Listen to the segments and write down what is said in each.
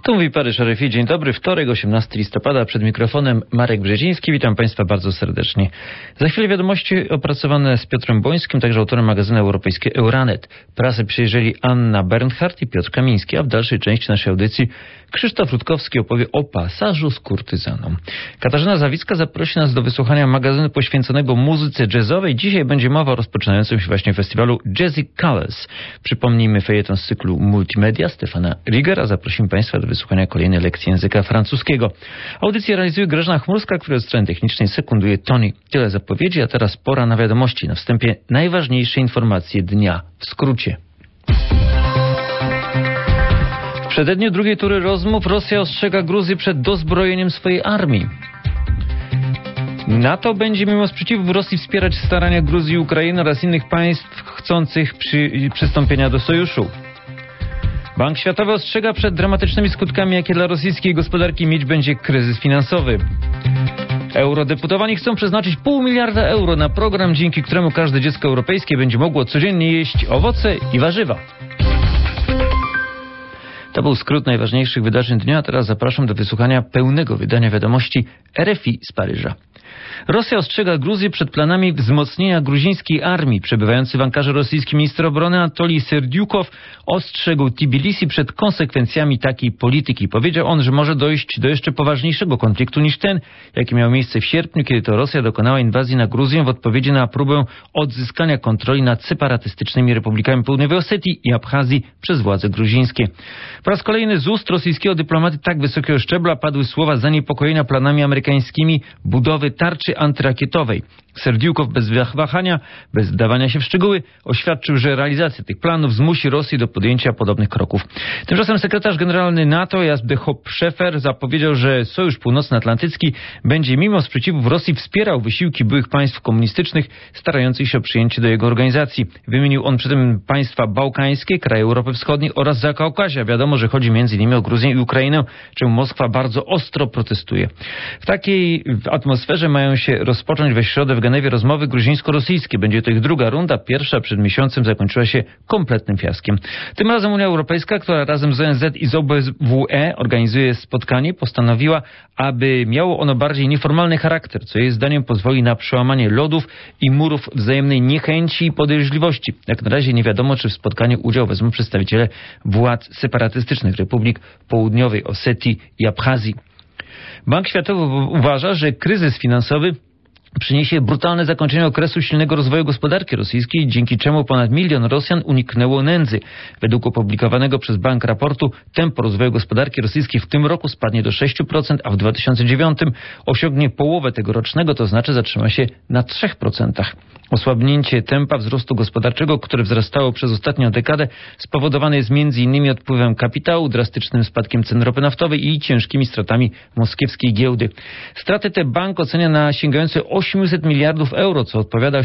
Tu mówi Paryż RFI. Dzień dobry, wtorek, 18 listopada. Przed mikrofonem Marek Brzeziński. Witam Państwa bardzo serdecznie. Za chwilę wiadomości opracowane z Piotrem Bońskim, także autorem magazynu europejskiego Euranet. Prasę przyjrzeli Anna Bernhardt i Piotr Kamiński, a w dalszej części naszej audycji Krzysztof Rutkowski opowie o pasażu z kurtyzaną. Katarzyna Zawicka zaprosi nas do wysłuchania magazynu poświęconego muzyce jazzowej. Dzisiaj będzie mowa o rozpoczynającym się właśnie festiwalu Jazzy Colors. Przypomnijmy fejeton z cyklu Multimedia Stefana Rigera. Zaprosimy Państwa do wysłuchania kolejnej lekcji języka francuskiego. Audycję realizuje Grażyna Chmurska, która od strony technicznej sekunduje Tony. Tyle zapowiedzi, a teraz pora na wiadomości. Na wstępie najważniejsze informacje dnia w skrócie. W przededniu drugiej tury rozmów Rosja ostrzega Gruzję przed dozbrojeniem swojej armii. NATO będzie mimo sprzeciwu Rosji wspierać starania Gruzji i Ukrainy oraz innych państw chcących przystąpienia do sojuszu. Bank Światowy ostrzega przed dramatycznymi skutkami, jakie dla rosyjskiej gospodarki mieć będzie kryzys finansowy. Eurodeputowani chcą przeznaczyć €0,5 miliarda na program, dzięki któremu każde dziecko europejskie będzie mogło codziennie jeść owoce i warzywa. To był skrót najważniejszych wydarzeń dnia, a teraz zapraszam do wysłuchania pełnego wydania wiadomości RFI z Paryża. Rosja ostrzega Gruzję przed planami wzmocnienia gruzińskiej armii. Przebywający w Ankarze rosyjski minister obrony Anatolij Serdiukow ostrzegł Tbilisi przed konsekwencjami takiej polityki. Powiedział on, że może dojść do jeszcze poważniejszego konfliktu niż ten, jaki miał miejsce w sierpniu, kiedy to Rosja dokonała inwazji na Gruzję w odpowiedzi na próbę odzyskania kontroli nad separatystycznymi republikami Południowej Osetii i Abchazji przez władze gruzińskie. Po raz kolejny z ust rosyjskiego dyplomaty tak wysokiego szczebla padły słowa zaniepokojenia planami amerykańskimi budowy tarczy antyrakietowej. Serdiukow bez wahania, bez wdawania się w szczegóły, oświadczył, że realizacja tych planów zmusi Rosję do podjęcia podobnych kroków. Tymczasem sekretarz generalny NATO Jens de Hoop-Scheffer zapowiedział, że Sojusz Północnoatlantycki będzie mimo sprzeciwów Rosji wspierał wysiłki byłych państw komunistycznych starających się o przyjęcie do jego organizacji. Wymienił on przy tym państwa bałkańskie, kraje Europy Wschodniej oraz Zakaukazja. Wiadomo, że chodzi m.in. o Gruzję i Ukrainę, czemu Moskwa bardzo ostro protestuje. W takiej atmosferze mają się rozpocząć we środę w Genewie rozmowy gruzińsko-rosyjskie. Będzie to ich druga runda. Pierwsza przed miesiącem zakończyła się kompletnym fiaskiem. Tym razem Unia Europejska, która razem z ONZ i z OBWE organizuje spotkanie, postanowiła, aby miało ono bardziej nieformalny charakter, co jej zdaniem pozwoli na przełamanie lodów i murów wzajemnej niechęci i podejrzliwości. Jak na razie nie wiadomo, czy w spotkaniu udział wezmą przedstawiciele władz separatystycznych republik Południowej Osetii i Abchazji. Bank Światowy uważa, że kryzys finansowy przyniesie brutalne zakończenie okresu silnego rozwoju gospodarki rosyjskiej, dzięki czemu ponad 1 milion Rosjan uniknęło nędzy. Według opublikowanego przez bank raportu tempo rozwoju gospodarki rosyjskiej w tym roku spadnie do 6%, a w 2009 osiągnie połowę tegorocznego, to znaczy zatrzyma się na 3%. Osłabnięcie tempa wzrostu gospodarczego, które wzrastało przez ostatnią dekadę, spowodowane jest m.in. odpływem kapitału, drastycznym spadkiem cen ropy naftowej i ciężkimi stratami moskiewskiej giełdy. Straty te bank ocenia na sięgające 800 miliardów euro, co odpowiada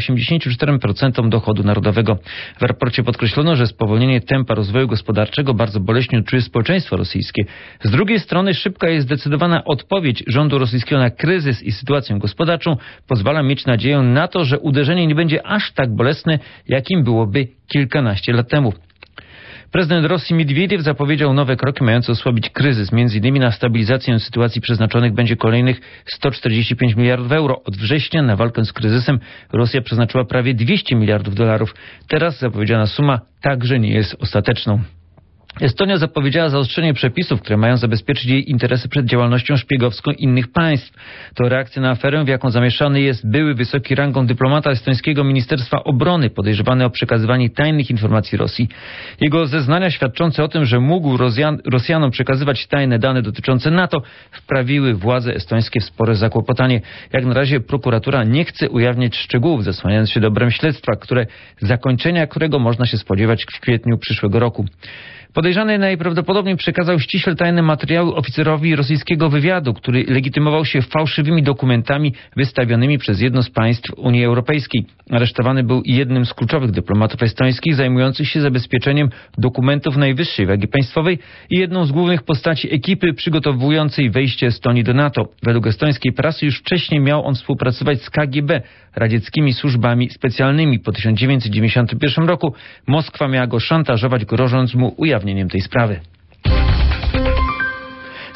84% dochodu narodowego. W raporcie podkreślono, że spowolnienie tempa rozwoju gospodarczego bardzo boleśnie odczuje społeczeństwo rosyjskie. Z drugiej strony szybka i zdecydowana odpowiedź rządu rosyjskiego na kryzys i sytuację gospodarczą pozwala mieć nadzieję na to, że uderzenie nie będzie aż tak bolesne, jakim byłoby kilkanaście lat temu. Prezydent Rosji Miedwiediew zapowiedział nowe kroki mające osłabić kryzys. Między innymi na stabilizację sytuacji przeznaczonych będzie kolejnych 145 miliardów euro. Od września na walkę z kryzysem Rosja przeznaczyła prawie 200 miliardów dolarów. Teraz zapowiedziana suma także nie jest ostateczną. Estonia zapowiedziała zaostrzenie przepisów, które mają zabezpieczyć jej interesy przed działalnością szpiegowską innych państw. To reakcja na aferę, w jaką zamieszany jest były wysoki rangą dyplomata estońskiego Ministerstwa Obrony, podejrzewany o przekazywanie tajnych informacji Rosji. Jego zeznania świadczące o tym, że mógł Rosjanom przekazywać tajne dane dotyczące NATO, wprawiły władze estońskie w spore zakłopotanie. Jak na razie prokuratura nie chce ujawniać szczegółów, zasłaniając się dobrem śledztwa, zakończenia którego można się spodziewać w kwietniu przyszłego roku. Podejrzany najprawdopodobniej przekazał ściśle tajne materiały oficerowi rosyjskiego wywiadu, który legitymował się fałszywymi dokumentami wystawionymi przez jedno z państw Unii Europejskiej. Aresztowany był jednym z kluczowych dyplomatów estońskich zajmujących się zabezpieczeniem dokumentów najwyższej wagi państwowej i jedną z głównych postaci ekipy przygotowującej wejście Estonii do NATO. Według estońskiej prasy już wcześniej miał on współpracować z KGB, radzieckimi służbami specjalnymi. Po 1991 roku Moskwa miała go szantażować, grożąc mu ujawnieniem tej sprawy.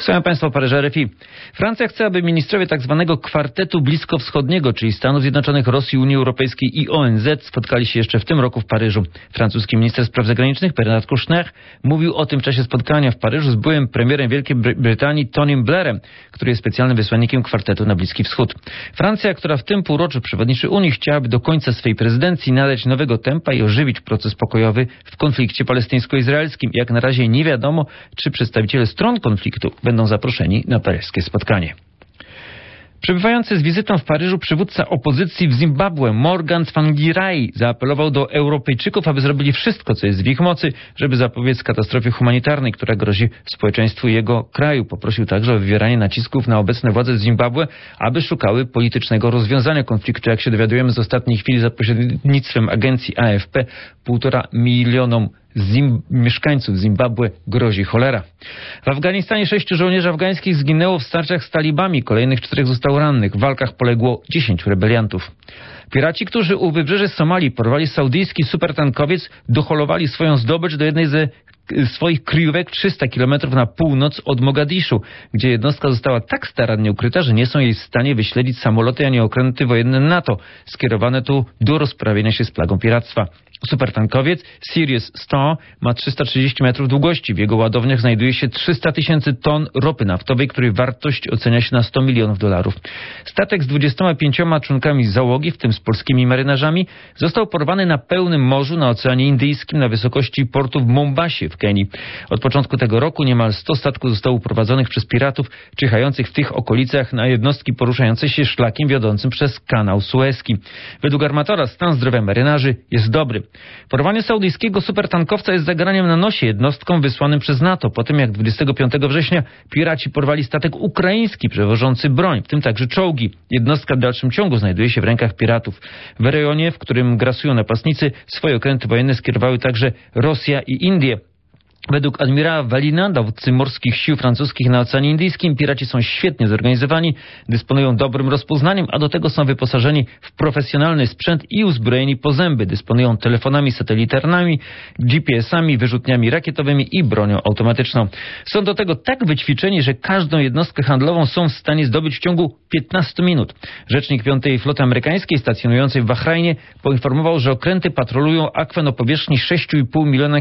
Słucham Państwa, Paryża, RFI. Francja chce, aby ministrowie tzw. kwartetu bliskowschodniego, czyli Stanów Zjednoczonych, Rosji, Unii Europejskiej i ONZ spotkali się jeszcze w tym roku w Paryżu. Francuski minister spraw zagranicznych Bernard Kouchner mówił o tym w czasie spotkania w Paryżu z byłym premierem Wielkiej Brytanii Tonym Blairem, który jest specjalnym wysłannikiem kwartetu na Bliski Wschód. Francja, która w tym półroczu przewodniczy Unii, chciałaby do końca swej prezydencji nadać nowego tempa i ożywić proces pokojowy w konflikcie palestyńsko-izraelskim. Jak na razie nie wiadomo, czy przedstawiciele stron konfliktu będą zaproszeni na paryskie spotkanie. Przebywający z wizytą w Paryżu przywódca opozycji w Zimbabwe Morgan Tsvangirai zaapelował do Europejczyków, aby zrobili wszystko, co jest w ich mocy, żeby zapobiec katastrofie humanitarnej, która grozi społeczeństwu jego kraju. Poprosił także o wywieranie nacisków na obecne władze z Zimbabwe, aby szukały politycznego rozwiązania konfliktu. Jak się dowiadujemy z ostatniej chwili za pośrednictwem agencji AFP, 1,5 miliona mieszkańców Zimbabwe grozi cholera. W Afganistanie 6 żołnierzy afgańskich zginęło w starciach z talibami, kolejnych 4 zostało rannych. W walkach poległo 10 rebeliantów. Piraci, którzy u wybrzeży Somalii porwali saudyjski supertankowiec, doholowali swoją zdobycz do jednej ze swoich kryjówek 300 km na północ od Mogadiszu, gdzie jednostka została tak starannie ukryta, że nie są jej w stanie wyśledzić samoloty ani okręty wojenne NATO, skierowane tu do rozprawienia się z plagą piractwa. Supertankowiec Sirius Star ma 330 metrów długości. W jego ładowniach znajduje się 300 000 ton ropy naftowej, której wartość ocenia się na $100 milionów. Statek z 25 członkami załogi, w tym z polskimi marynarzami, został porwany na pełnym morzu na Oceanie Indyjskim na wysokości portu w Mombasie w Kenii. Od początku tego roku niemal 100 statków zostało uprowadzonych przez piratów czyhających w tych okolicach na jednostki poruszające się szlakiem wiodącym przez kanał Suezki. Według armatora stan zdrowia marynarzy jest dobry. Porwanie saudyjskiego supertankowca jest zagraniem na nosie jednostkom wysłanym przez NATO, po tym jak 25 września piraci porwali statek ukraiński przewożący broń, w tym także czołgi. Jednostka w dalszym ciągu znajduje się w rękach piratów. W rejonie, w którym grasują napastnicy, swoje okręty wojenne skierowały także Rosja i Indie. Według admirała Valina, dowódcy morskich sił francuskich na Oceanie Indyjskim, piraci są świetnie zorganizowani, dysponują dobrym rozpoznaniem, a do tego są wyposażeni w profesjonalny sprzęt i uzbrojeni po zęby. Dysponują telefonami satelitarnymi, GPS-ami, wyrzutniami rakietowymi i bronią automatyczną. Są do tego tak wyćwiczeni, że każdą jednostkę handlową są w stanie zdobyć w ciągu 15 minut. Rzecznik 5. Floty Amerykańskiej stacjonującej w Bahrajnie poinformował, że okręty patrolują akwen o powierzchni 6,5 miliona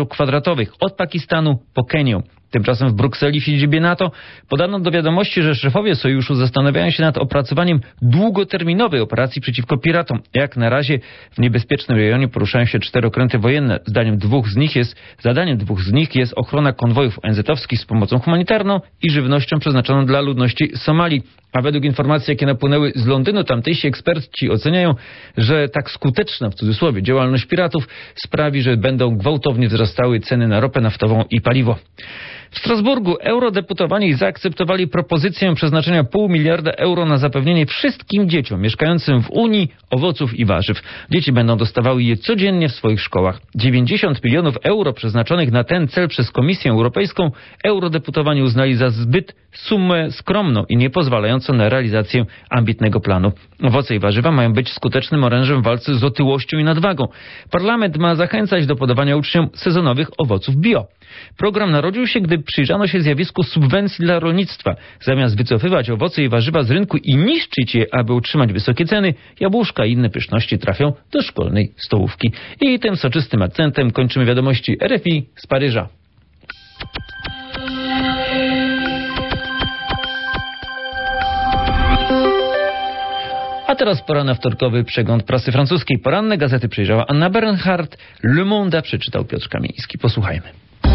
km2 od Pakistanu po Kenię. Tymczasem w Brukseli, w siedzibie NATO, podano do wiadomości, że szefowie sojuszu zastanawiają się nad opracowaniem długoterminowej operacji przeciwko piratom. Jak na razie w niebezpiecznym rejonie poruszają się 4 okręty wojenne. Zadaniem dwóch z nich jest ochrona konwojów ONZ-owskich z pomocą humanitarną i żywnością przeznaczoną dla ludności Somalii. A według informacji, jakie napłynęły z Londynu, tamtejsi eksperci oceniają, że tak skuteczna, w cudzysłowie, działalność piratów sprawi, że będą gwałtownie wzrastały ceny na ropę naftową i paliwo. W Strasburgu eurodeputowani zaakceptowali propozycję przeznaczenia €0,5 miliarda na zapewnienie wszystkim dzieciom mieszkającym w Unii owoców i warzyw. Dzieci będą dostawały je codziennie w swoich szkołach. 90 milionów euro przeznaczonych na ten cel przez Komisję Europejską eurodeputowani uznali za zbyt sumę skromną i nie pozwalającą na realizację ambitnego planu. Owoce i warzywa mają być skutecznym orężem w walce z otyłością i nadwagą. Parlament ma zachęcać do podawania uczniom sezonowych owoców bio. Program narodził się, gdy przyjrzano się zjawisku subwencji dla rolnictwa. Zamiast wycofywać owoce i warzywa z rynku i niszczyć je, aby utrzymać wysokie ceny, jabłuszka i inne pyszności trafią do szkolnej stołówki. I tym soczystym akcentem kończymy wiadomości RFI z Paryża. A teraz pora na wtorkowy przegląd prasy francuskiej. Poranne gazety przejrzała Anna Bernhardt, Le Monde przeczytał Piotr Kamiński. Posłuchajmy.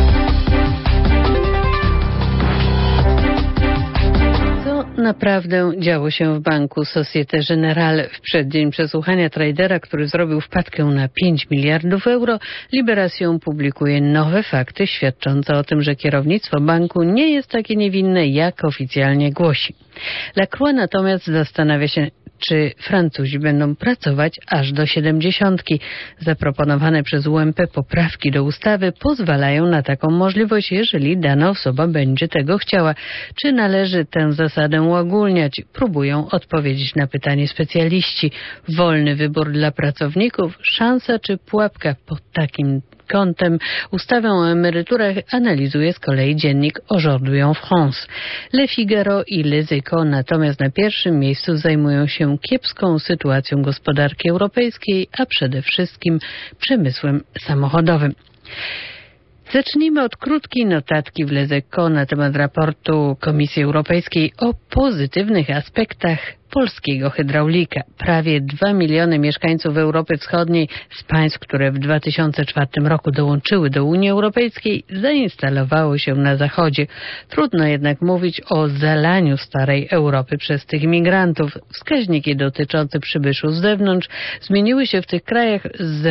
Naprawdę działo się w banku Société Générale. W przeddzień przesłuchania tradera, który zrobił wpadkę na 5 miliardów euro, Libération publikuje nowe fakty świadczące o tym, że kierownictwo banku nie jest takie niewinne, jak oficjalnie głosi. La Croix natomiast zastanawia się, czy Francuzi będą pracować aż do 70. Zaproponowane przez UMP poprawki do ustawy pozwalają na taką możliwość, jeżeli dana osoba będzie tego chciała. Czy należy tę zasadę uogólniać? Próbują odpowiedzieć na pytanie specjaliści. Wolny wybór dla pracowników, szansa czy pułapka? Pod takim kątem. Ustawę o emeryturach analizuje z kolei dziennik Aujourd'hui en France. Le Figaro i Les Echos natomiast na pierwszym miejscu zajmują się kiepską sytuacją gospodarki europejskiej, a przede wszystkim przemysłem samochodowym. Zacznijmy od krótkiej notatki w Les Echos na temat raportu Komisji Europejskiej o pozytywnych aspektach polskiego hydraulika. Prawie 2 miliony mieszkańców Europy Wschodniej z państw, które w 2004 roku dołączyły do Unii Europejskiej, zainstalowało się na Zachodzie. Trudno jednak mówić o zalaniu starej Europy przez tych migrantów. Wskaźniki dotyczące przybyszów z zewnątrz zmieniły się w tych krajach z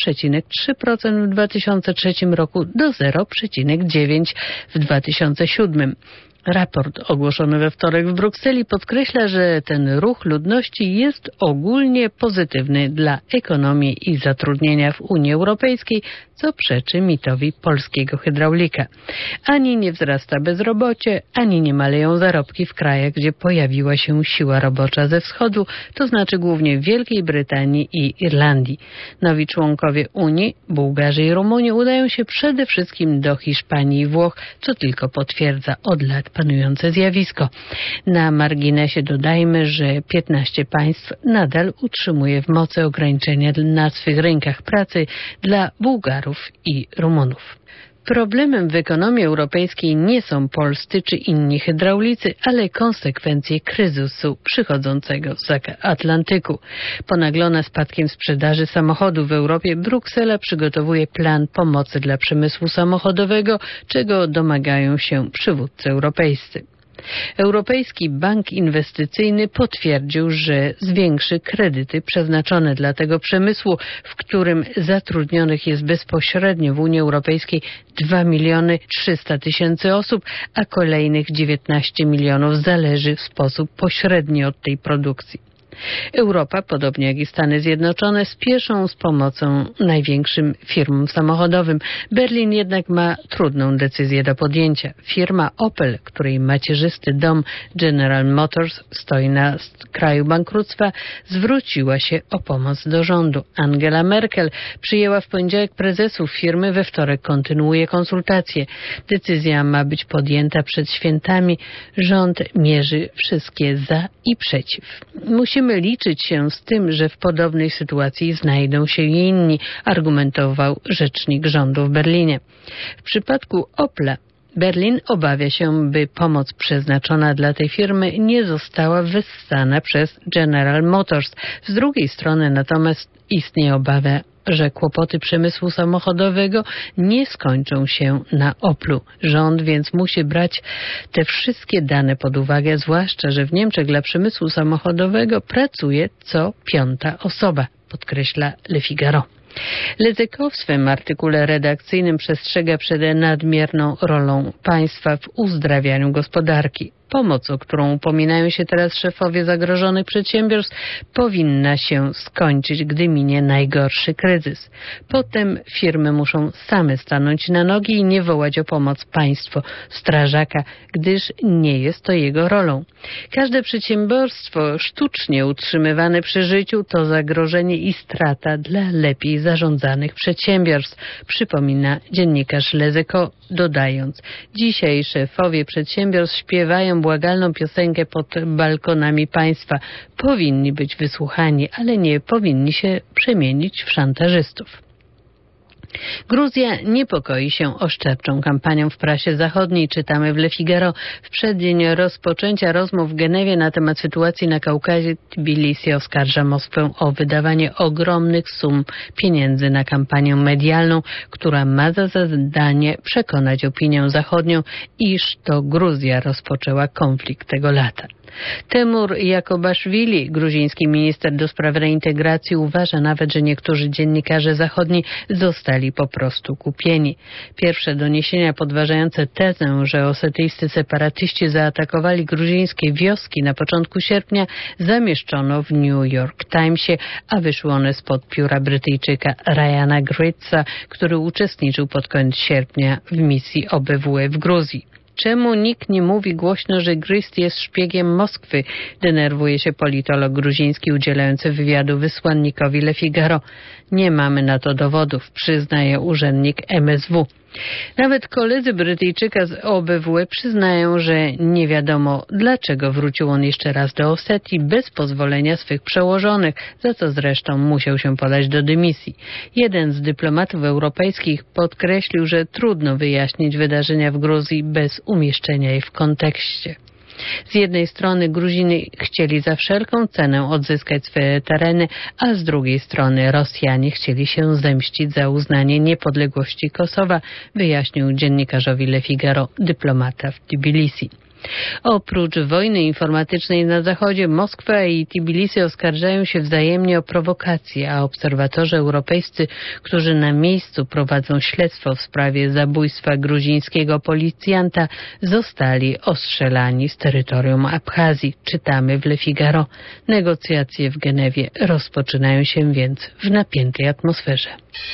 0,3% w 2003 roku do 0,9% w 2007. Raport ogłoszony we wtorek w Brukseli podkreśla, że ten ruch ludności jest ogólnie pozytywny dla ekonomii i zatrudnienia w Unii Europejskiej, co przeczy mitowi polskiego hydraulika. Ani nie wzrasta bezrobocie, ani nie maleją zarobki w krajach, gdzie pojawiła się siła robocza ze wschodu, to znaczy głównie w Wielkiej Brytanii i Irlandii. Nowi członkowie Unii, Bułgarzy i Rumuni udają się przede wszystkim do Hiszpanii i Włoch, co tylko potwierdza od lat panujące zjawisko. Na marginesie dodajmy, że 15 państw nadal utrzymuje w mocy ograniczenia na swych rynkach pracy dla Bułgarów i Rumunów. Problemem w ekonomii europejskiej nie są polscy czy inni hydraulicy, ale konsekwencje kryzysu przychodzącego z Atlantyku. Ponaglona spadkiem sprzedaży samochodów w Europie, Bruksela przygotowuje plan pomocy dla przemysłu samochodowego, czego domagają się przywódcy europejscy. Europejski Bank Inwestycyjny potwierdził, że zwiększy kredyty przeznaczone dla tego przemysłu, w którym zatrudnionych jest bezpośrednio w Unii Europejskiej 2 300 000 osób, a kolejnych 19 milionów zależy w sposób pośredni od tej produkcji. Europa, podobnie jak i Stany Zjednoczone, spieszą z pomocą największym firmom samochodowym. Berlin jednak ma trudną decyzję do podjęcia. Firma Opel, której macierzysty dom General Motors stoi na kraju bankructwa, zwróciła się o pomoc do rządu. Angela Merkel przyjęła w poniedziałek prezesów firmy, we wtorek kontynuuje konsultacje. Decyzja ma być podjęta przed świętami. Rząd mierzy wszystkie za i przeciw. Musimy liczyć się z tym, że w podobnej sytuacji znajdą się i inni, argumentował rzecznik rządu w Berlinie. W przypadku Opla Berlin obawia się, by pomoc przeznaczona dla tej firmy nie została wyssana przez General Motors. Z drugiej strony natomiast istnieje obawa, że kłopoty przemysłu samochodowego nie skończą się na Oplu. Rząd więc musi brać te wszystkie dane pod uwagę, zwłaszcza że w Niemczech dla przemysłu samochodowego pracuje co 5. osoba, podkreśla Le Figaro. Les Echos w swym artykule redakcyjnym przestrzega przed nadmierną rolą państwa w uzdrawianiu gospodarki. Pomoc, o którą upominają się teraz szefowie zagrożonych przedsiębiorstw, powinna się skończyć, gdy minie najgorszy kryzys. Potem firmy muszą same stanąć na nogi i nie wołać o pomoc państwo, strażaka, gdyż nie jest to jego rolą. Każde przedsiębiorstwo sztucznie utrzymywane przy życiu to zagrożenie i strata dla lepiej zarządzanych przedsiębiorstw, przypomina dziennikarz Les Echos, dodając: dzisiaj szefowie przedsiębiorstw śpiewają błagalną piosenkę pod balkonami państwa. Powinni być wysłuchani, ale nie powinni się przemienić w szantażystów. Gruzja niepokoi się oszczerczą kampanią w prasie zachodniej. Czytamy w Le Figaro. W przeddzień rozpoczęcia rozmów w Genewie na temat sytuacji na Kaukazie Tbilisi oskarża Moskwę o wydawanie ogromnych sum pieniędzy na kampanię medialną, która ma za zadanie przekonać opinię zachodnią, iż to Gruzja rozpoczęła konflikt tego lata. Temur Jakobaszwili, gruziński minister do spraw reintegracji, uważa nawet, że niektórzy dziennikarze zachodni zostali po prostu kupieni. Pierwsze doniesienia podważające tezę, że osetyjscy separatyści zaatakowali gruzińskie wioski na początku sierpnia, zamieszczono w New York Timesie, a wyszły one spod pióra Brytyjczyka Ryana Gritza, który uczestniczył pod koniec sierpnia w misji OBWE w Gruzji. Czemu nikt nie mówi głośno, że Grist jest szpiegiem Moskwy? Denerwuje się politolog gruziński udzielający wywiadu wysłannikowi Le Figaro. Nie mamy na to dowodów, przyznaje urzędnik MSW. Nawet koledzy Brytyjczyka z OBWE przyznają, że nie wiadomo, dlaczego wrócił on jeszcze raz do Osetii bez pozwolenia swych przełożonych, za co zresztą musiał się podać do dymisji. Jeden z dyplomatów europejskich podkreślił, że trudno wyjaśnić wydarzenia w Gruzji bez umieszczenia ich w kontekście. Z jednej strony Gruziny chcieli za wszelką cenę odzyskać swoje tereny, a z drugiej strony Rosjanie chcieli się zemścić za uznanie niepodległości Kosowa, wyjaśnił dziennikarzowi Le Figaro dyplomata w Tbilisi. Oprócz wojny informatycznej na Zachodzie, Moskwa i Tbilisi oskarżają się wzajemnie o prowokacje, a obserwatorzy europejscy, którzy na miejscu prowadzą śledztwo w sprawie zabójstwa gruzińskiego policjanta, zostali ostrzelani z terytorium Abchazji. Czytamy w Le Figaro. Negocjacje w Genewie rozpoczynają się więc w napiętej atmosferze.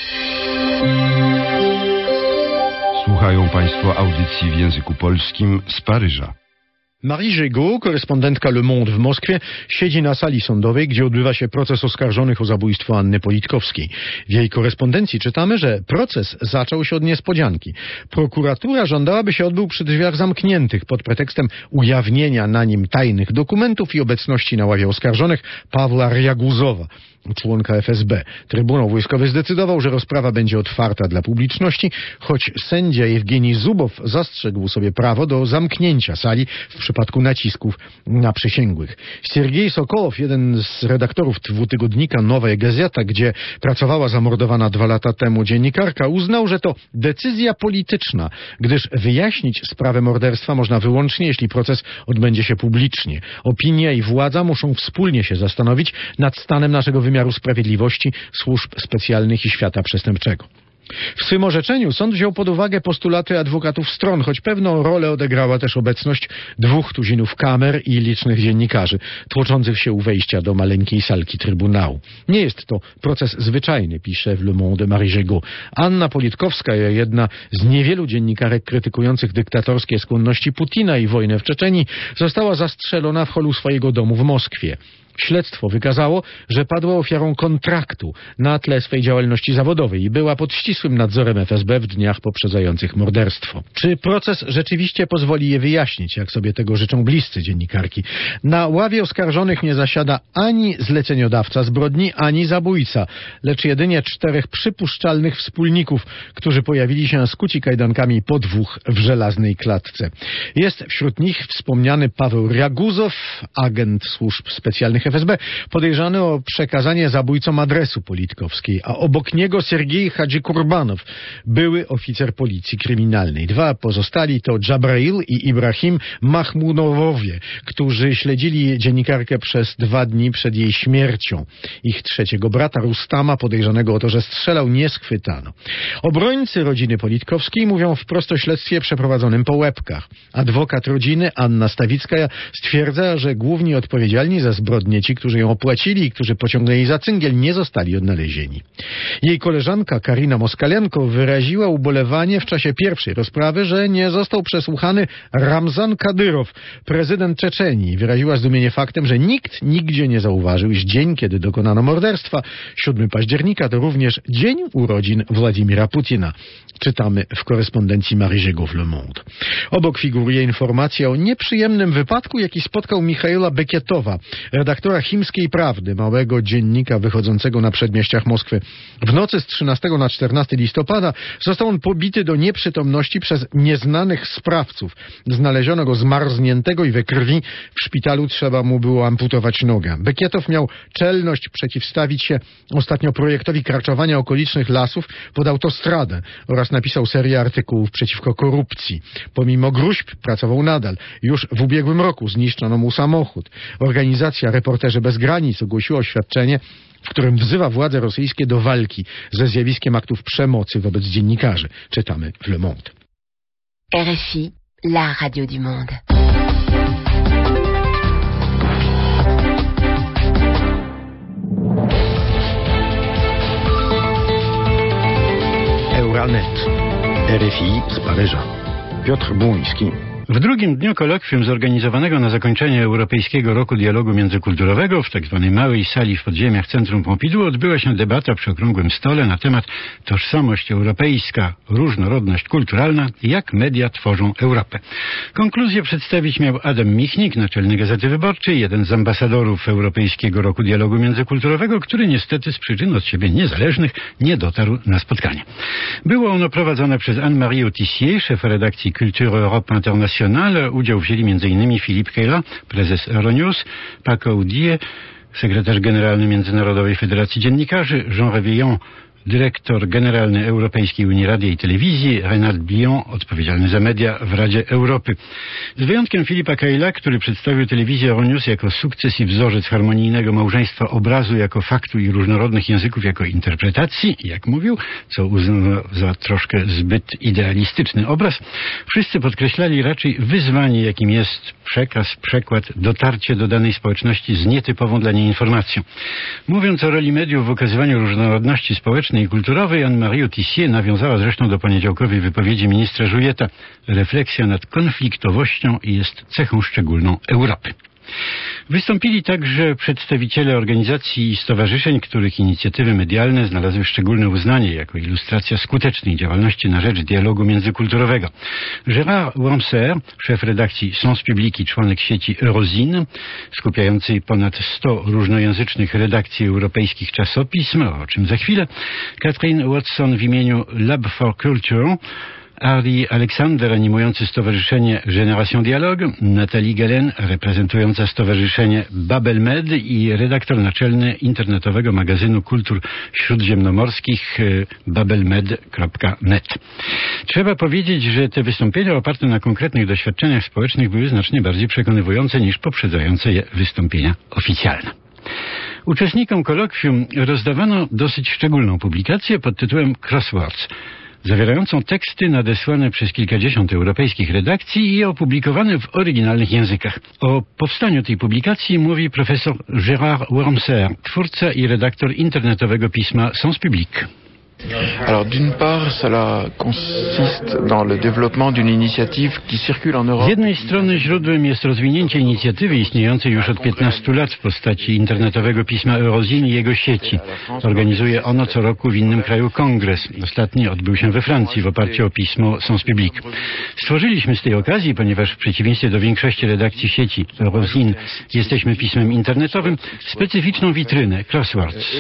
Słuchają Państwo audycji w języku polskim z Paryża. Marie Jego, korespondentka Le Monde w Moskwie, siedzi na sali sądowej, gdzie odbywa się proces oskarżonych o zabójstwo Anny Politkowskiej. W jej korespondencji czytamy, że proces zaczął się od niespodzianki. Prokuratura żądała, by się odbył przy drzwiach zamkniętych pod pretekstem ujawnienia na nim tajnych dokumentów i obecności na ławie oskarżonych Pawła Rjaguzowa, członka FSB. Trybunał Wojskowy zdecydował, że rozprawa będzie otwarta dla publiczności, choć sędzia Jewgenij Zubow zastrzegł sobie prawo do zamknięcia sali w przypadku nacisków na przysięgłych. Siergiej Sokołow, jeden z redaktorów dwutygodnika Nowa Gazeta, gdzie pracowała zamordowana 2 lata temu dziennikarka, uznał, że to decyzja polityczna, gdyż wyjaśnić sprawę morderstwa można wyłącznie, jeśli proces odbędzie się publicznie. Opinia i władza muszą wspólnie się zastanowić nad stanem naszego wymiaru sprawiedliwości, służb specjalnych i świata przestępczego. W swym orzeczeniu sąd wziął pod uwagę postulaty adwokatów stron, choć pewną rolę odegrała też obecność 2 tuzinów kamer i licznych dziennikarzy, tłoczących się u wejścia do maleńkiej salki Trybunału. Nie jest to proces zwyczajny, pisze w Le Monde Marie Jego. Anna Politkowska, jedna z niewielu dziennikarek krytykujących dyktatorskie skłonności Putina i wojnę w Czeczenii, została zastrzelona w holu swojego domu w Moskwie. Śledztwo wykazało, że padła ofiarą kontraktu na tle swej działalności zawodowej i była pod ścisłym nadzorem FSB w dniach poprzedzających morderstwo. Czy proces rzeczywiście pozwoli je wyjaśnić, jak sobie tego życzą bliscy dziennikarki? Na ławie oskarżonych nie zasiada ani zleceniodawca zbrodni, ani zabójca, lecz jedynie 4 przypuszczalnych wspólników, którzy pojawili się skuci kajdankami po 2 w żelaznej klatce. Jest wśród nich wspomniany Paweł Rjaguzow, agent służb specjalnych FSB, podejrzany o przekazanie zabójcom adresu Politkowskiej, a obok niego Sergiej Hadżikurbanow, były oficer policji kryminalnej. 2 pozostali to Dżabrail i Ibrahim Mahmudowowie, którzy śledzili dziennikarkę przez 2 dni przed jej śmiercią. Ich 3. brata Rustama, podejrzanego o to, że strzelał, nie schwytano. Obrońcy rodziny Politkowskiej mówią wprost o śledztwie przeprowadzonym po łebkach. Adwokat rodziny Anna Stawickaja stwierdza, że główni odpowiedzialni za zbrodnię, ci, którzy ją opłacili i którzy pociągnęli za cyngiel, nie zostali odnalezieni. Jej koleżanka Karina Moskalenko wyraziła ubolewanie w czasie pierwszej rozprawy, że nie został przesłuchany Ramzan Kadyrow, prezydent Czeczenii. Wyraziła zdumienie faktem, że nikt nigdzie nie zauważył, iż dzień, kiedy dokonano morderstwa, 7 października, to również dzień urodzin Władimira Putina. Czytamy w korespondencji Marie Jego w Le Monde. Obok figuruje informacja o nieprzyjemnym wypadku, jaki spotkał Michaila Bekietowa, redaktora Chimskiej Prawdy, małego dziennika wychodzącego na przedmieściach Moskwy. W nocy z 13 na 14 listopada został on pobity do nieprzytomności przez nieznanych sprawców. Znaleziono go zmarzniętego i we krwi. W szpitalu trzeba mu było amputować nogę. Bekietow miał czelność przeciwstawić się ostatnio projektowi karczowania okolicznych lasów pod autostradę oraz napisał serię artykułów przeciwko korupcji. Pomimo gróźb pracował nadal. Już w ubiegłym roku zniszczono mu samochód. Organizacja Reporterzy Bez Granic ogłosiła oświadczenie, w którym wzywa władze rosyjskie do walki ze zjawiskiem aktów przemocy wobec dziennikarzy. Czytamy w Le Monde. RFI, la radio du monde. Euranet. RFI z Paryża. Piotr Błoński. W drugim dniu kolokwium zorganizowanego na zakończenie Europejskiego Roku Dialogu Międzykulturowego w tzw. małej sali w podziemiach Centrum Pompidou odbyła się debata przy okrągłym stole na temat tożsamość europejska, różnorodność kulturalna i jak media tworzą Europę. Konkluzję przedstawić miał Adam Michnik, naczelny Gazety Wyborczej, jeden z ambasadorów Europejskiego Roku Dialogu Międzykulturowego, który niestety z przyczyn od siebie niezależnych nie dotarł na spotkanie. Było ono prowadzone przez Anne-Marie Autissier, szef redakcji Culture Europe Internationale. Udział wzięli m.in. Philippe Kayla, prezes Euronews, Paco Audie, sekretarz generalny Międzynarodowej Federacji Dziennikarzy, Jean Réveillon, dyrektor generalny Europejskiej Unii Radia i Telewizji, Renald Bion, odpowiedzialny za media w Radzie Europy. Z wyjątkiem Philippa Kayla, który przedstawił telewizję Euronews jako sukces i wzorzec harmonijnego małżeństwa obrazu jako faktu i różnorodnych języków jako interpretacji, jak mówił, co uznano za troszkę zbyt idealistyczny obraz, wszyscy podkreślali raczej wyzwanie, jakim jest przekaz, przekład, dotarcie do danej społeczności z nietypową dla niej informacją. Mówiąc o roli mediów w ukazywaniu różnorodności społecznej i kulturowej, Anne-Marie Autissier nawiązała zresztą do poniedziałkowej wypowiedzi ministra Jouyeta. Refleksja nad konfliktowością jest cechą szczególną Europy. Wystąpili także przedstawiciele organizacji i stowarzyszeń, których inicjatywy medialne znalazły szczególne uznanie jako ilustracja skutecznej działalności na rzecz dialogu międzykulturowego. Gérard Wormser, szef redakcji Sens Public i członek sieci Eurozine, skupiającej ponad 100 różnojęzycznych redakcji europejskich czasopism, o czym za chwilę, Catherine Watson w imieniu Lab for Culture, Ari Aleksander, animujący stowarzyszenie Génération Dialogue, Nathalie Galen, reprezentująca stowarzyszenie Babelmed i redaktor naczelny internetowego magazynu kultur śródziemnomorskich babelmed.net. Trzeba powiedzieć, że te wystąpienia oparte na konkretnych doświadczeniach społecznych były znacznie bardziej przekonywujące niż poprzedzające je wystąpienia oficjalne. Uczestnikom kolokwium rozdawano dosyć szczególną publikację pod tytułem Crosswords, zawierającą teksty nadesłane przez kilkadziesiąt europejskich redakcji i opublikowane w oryginalnych językach. O powstaniu tej publikacji mówi profesor Gérard Wormser, twórca i redaktor internetowego pisma Sens Public. Alors d'une part, cela consiste dans le développement d'une initiative qui circule en Europe. Z jednej strony źródłem jest rozwinięcie inicjatywy istniejącej już od 15 lat w postaci internetowego pisma Eurozine i jego sieci. Organizuje ono co roku w innym kraju kongres. Ostatni odbył się we Francji w oparciu o pismo Sens Public. Stworzyliśmy z tej okazji, ponieważ w przeciwieństwie do większości redakcji sieci Eurozine jesteśmy pismem internetowym, specyficzną witrynę Crosswords,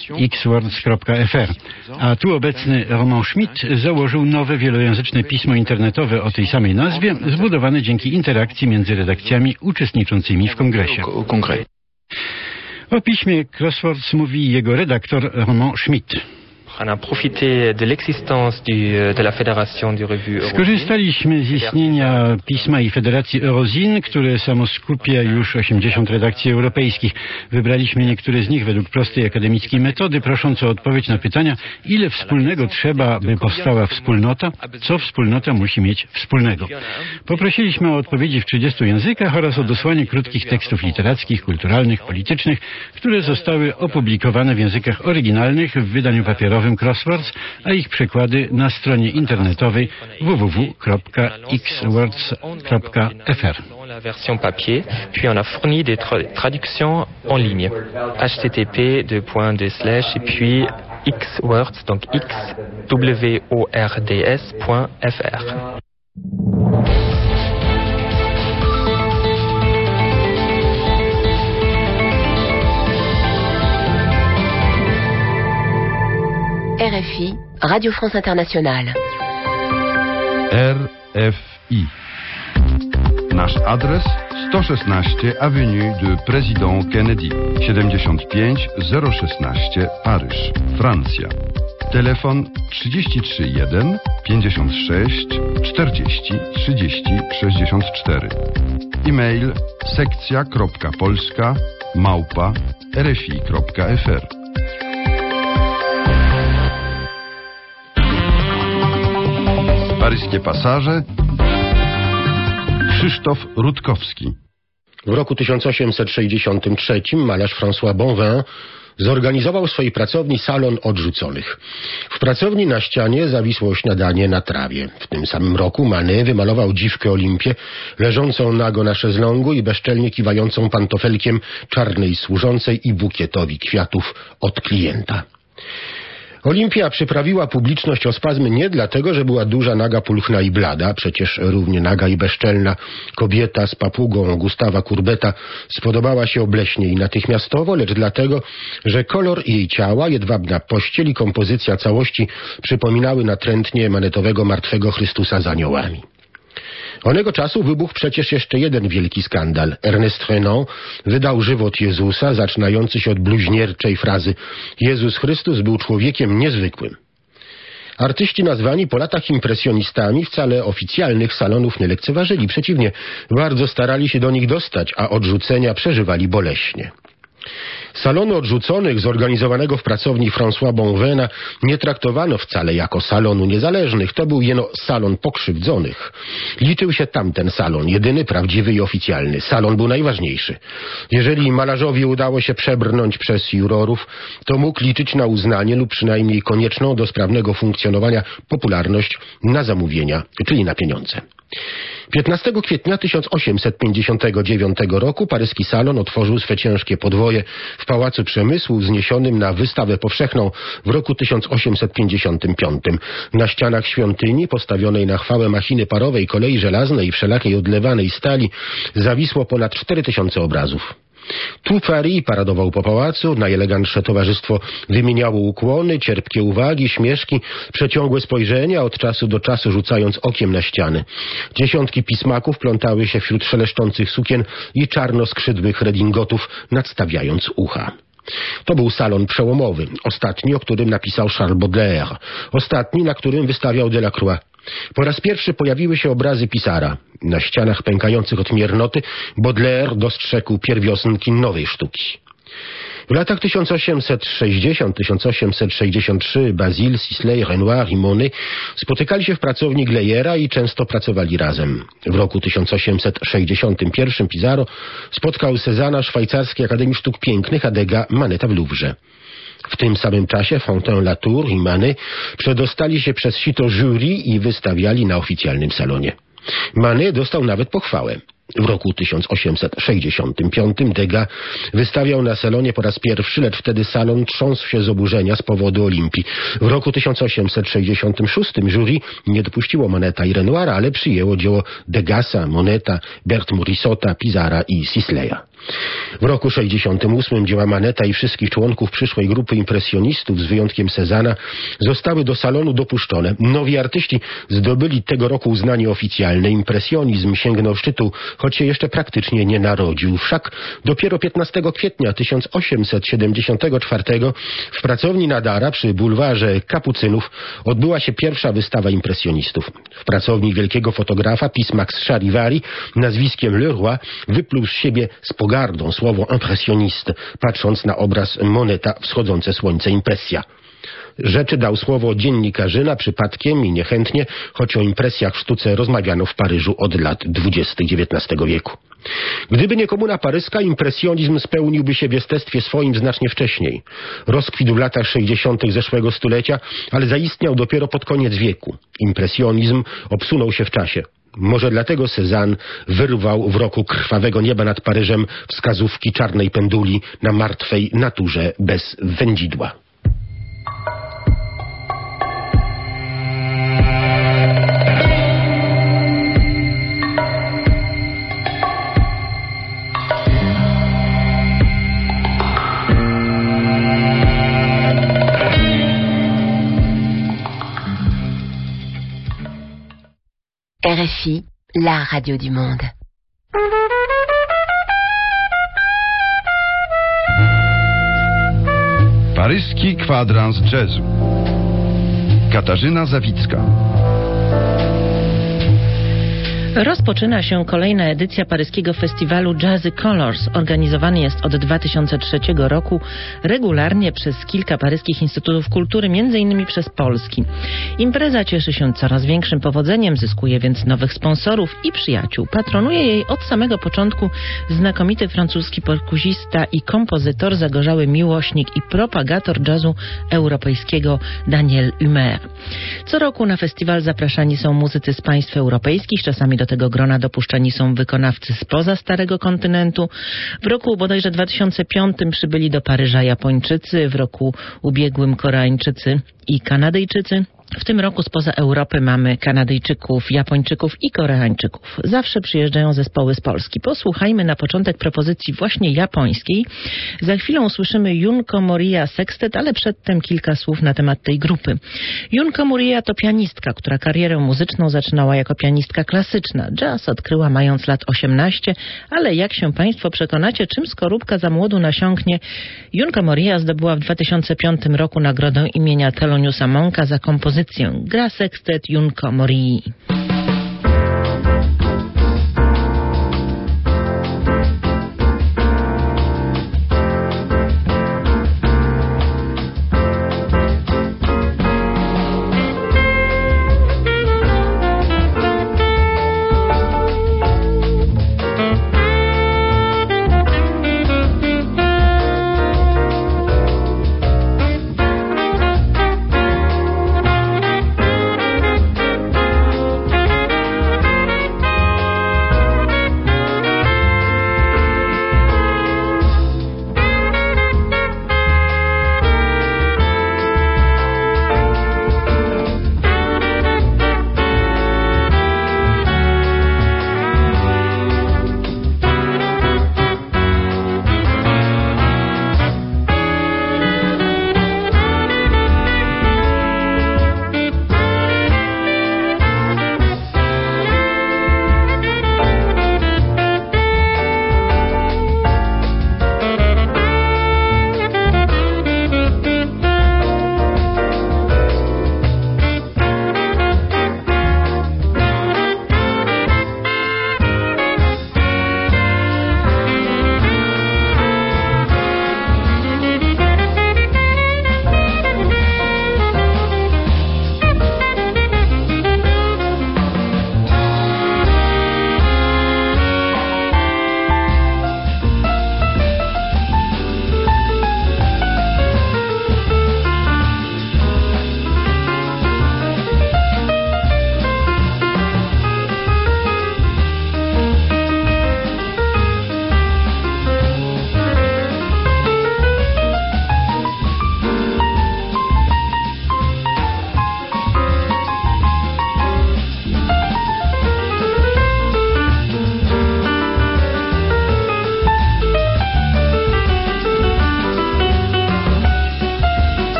xwords.fr. A tu obecny Roman Schmidt założył nowe wielojęzyczne pismo internetowe o tej samej nazwie, zbudowane dzięki interakcji między redakcjami uczestniczącymi w kongresie. O piśmie Crosswords mówi jego redaktor Roman Schmidt. Skorzystaliśmy z istnienia pisma i Federacji Eurozine, które samo skupia już 80 redakcji europejskich. Wybraliśmy niektóre z nich według prostej akademickiej metody, prosząc o odpowiedź na pytania, ile wspólnego trzeba, by powstała wspólnota, co wspólnota musi mieć wspólnego. Poprosiliśmy o odpowiedzi w 30 językach oraz o dosłanie krótkich tekstów literackich, kulturalnych, politycznych, które zostały opublikowane w językach oryginalnych w wydaniu papierowym Crosswords, a ich przekłady na stronie internetowej www.xwords.fr. La version papier, puis on a fourni des traductions en ligne. http:// et puis xwords, donc xwords.fr. RFI, Radio France Internationale. RFI. Nasz adres 116 Avenue de Président Kennedy, 75 016 Paryż, Francja. Telefon 33 1 56 40 30 64. E-mail sekcja.polska@rfi.fr. Paryskie pasaże. Krzysztof Rutkowski. W roku 1863 malarz François Bonvin zorganizował w swojej pracowni salon odrzuconych. W pracowni na ścianie zawisło śniadanie na trawie. W tym samym roku Manet wymalował dziwkę Olimpię, leżącą nago na szezlongu i bezczelnie kiwającą pantofelkiem czarnej służącej i bukietowi kwiatów od klienta. Olimpia przyprawiła publiczność o spazmy nie dlatego, że była duża, naga, pulchna i blada, przecież równie naga i bezczelna kobieta z papugą Gustawa Courbeta spodobała się obleśnie i natychmiastowo, lecz dlatego, że kolor jej ciała, jedwabna pościel i kompozycja całości przypominały natrętnie manetowego martwego Chrystusa z aniołami. Onego czasu wybuchł przecież jeszcze jeden wielki skandal. Ernest Renan wydał żywot Jezusa, zaczynający się od bluźnierczej frazy Jezus Chrystus był człowiekiem niezwykłym. Artyści nazwani po latach impresjonistami wcale oficjalnych salonów nie lekceważyli. Przeciwnie, bardzo starali się do nich dostać, a odrzucenia przeżywali boleśnie. Salonu odrzuconych zorganizowanego w pracowni François Bonvena nie traktowano wcale jako salonu niezależnych. To był jeno salon pokrzywdzonych. Liczył się tamten salon, jedyny, prawdziwy i oficjalny. Salon był najważniejszy. Jeżeli malarzowi udało się przebrnąć przez jurorów, to mógł liczyć na uznanie lub przynajmniej konieczną do sprawnego funkcjonowania popularność na zamówienia, czyli na pieniądze. 15 kwietnia 1859 roku paryski salon otworzył swe ciężkie podwoje w Pałacu Przemysłu wzniesionym na wystawę powszechną w roku 1855. Na ścianach świątyni postawionej na chwałę machiny parowej, kolei żelaznej i wszelakiej odlewanej stali zawisło ponad 4000 obrazów. Tu Paris paradował po pałacu, najelegantsze towarzystwo wymieniało ukłony, cierpkie uwagi, śmieszki, przeciągłe spojrzenia, od czasu do czasu rzucając okiem na ściany. Dziesiątki pismaków plątały się wśród szeleszczących sukien i czarnoskrzydłych redingotów, nadstawiając ucha. To był salon przełomowy, ostatni, o którym napisał Charles Baudelaire, ostatni, na którym wystawiał Delacroix. Po raz pierwszy pojawiły się obrazy Pissarra. Na ścianach pękających od miernoty Baudelaire dostrzegł pierwiosnki nowej sztuki. W latach 1860-1863 Basile, Sisley, Renoir i Monet spotykali się w pracowni Gleyera i często pracowali razem. W roku 1861 Pissarro spotkał Cézanna Szwajcarskiej Akademii Sztuk Pięknych, a Degas Maneta w Louvre. W tym samym czasie Fontaine-Latour i Manet przedostali się przez sito jury i wystawiali na oficjalnym salonie. Manet dostał nawet pochwałę. W roku 1865 Degas wystawiał na salonie po raz pierwszy, lecz wtedy salon trząsł się z oburzenia z powodu Olimpii. W roku 1866 jury nie dopuściło Maneta i Renoira, ale przyjęło dzieło Degasa, Moneta, Berthe Morisota, Pissarra i Sisleya. W roku 68 dzieła Maneta i wszystkich członków przyszłej grupy impresjonistów, z wyjątkiem Cézanna, zostały do salonu dopuszczone. Nowi artyści zdobyli tego roku uznanie oficjalne. Impresjonizm sięgnął szczytu, choć się jeszcze praktycznie nie narodził. Wszak dopiero 15 kwietnia 1874 w pracowni Nadara przy bulwarze Kapucynów odbyła się pierwsza wystawa impresjonistów. W pracowni wielkiego fotografa Pismax Charivari nazwiskiem Leroy wypluł z siebie z pogardą słowo impressioniste, patrząc na obraz Moneta Wschodzące słońce, impresja. Rzeczy dał słowo dziennikarzyna przypadkiem i niechętnie, choć o impresjach w sztuce rozmawiano w Paryżu od lat 20. XIX wieku. Gdyby nie komuna paryska, impresjonizm spełniłby się w jestestwie swoim znacznie wcześniej. Rozkwitł w latach 60. zeszłego stulecia, ale zaistniał dopiero pod koniec wieku. Impresjonizm obsunął się w czasie. Może dlatego Cézanne wyrwał w roku krwawego nieba nad Paryżem wskazówki czarnej penduli na martwej naturze bez wędzidła. RFI, la radio du monde. Paryski kwadrans jazzu. Katarzyna Zawicka. Rozpoczyna się kolejna edycja paryskiego festiwalu Jazzy Colors. Organizowany jest od 2003 roku regularnie przez kilka paryskich instytutów kultury, m.in. przez polski. Impreza cieszy się coraz większym powodzeniem, zyskuje więc nowych sponsorów i przyjaciół. Patronuje jej od samego początku znakomity francuski perkusista i kompozytor, zagorzały miłośnik i propagator jazzu europejskiego Daniel Humer. Co roku na festiwal zapraszani są muzycy z państw europejskich, czasami do tego grona dopuszczani są wykonawcy spoza Starego Kontynentu. W roku bodajże 2005 przybyli do Paryża Japończycy, w roku ubiegłym Koreańczycy i Kanadyjczycy. W tym roku spoza Europy mamy Kanadyjczyków, Japończyków i Koreańczyków. Zawsze przyjeżdżają zespoły z Polski. Posłuchajmy na początek propozycji właśnie japońskiej. Za chwilę usłyszymy Junko Moriya Sextet, ale przedtem kilka słów na temat tej grupy. Junko Moriya to pianistka, która karierę muzyczną zaczynała jako pianistka klasyczna. Jazz odkryła mając lat 18, ale jak się Państwo przekonacie, czym skorupka za młodu nasiąknie, Junko Moriya zdobyła w 2005 roku nagrodę imienia Theloniousa Monka za kompozycję. Gra sekstet Junko Moriyi.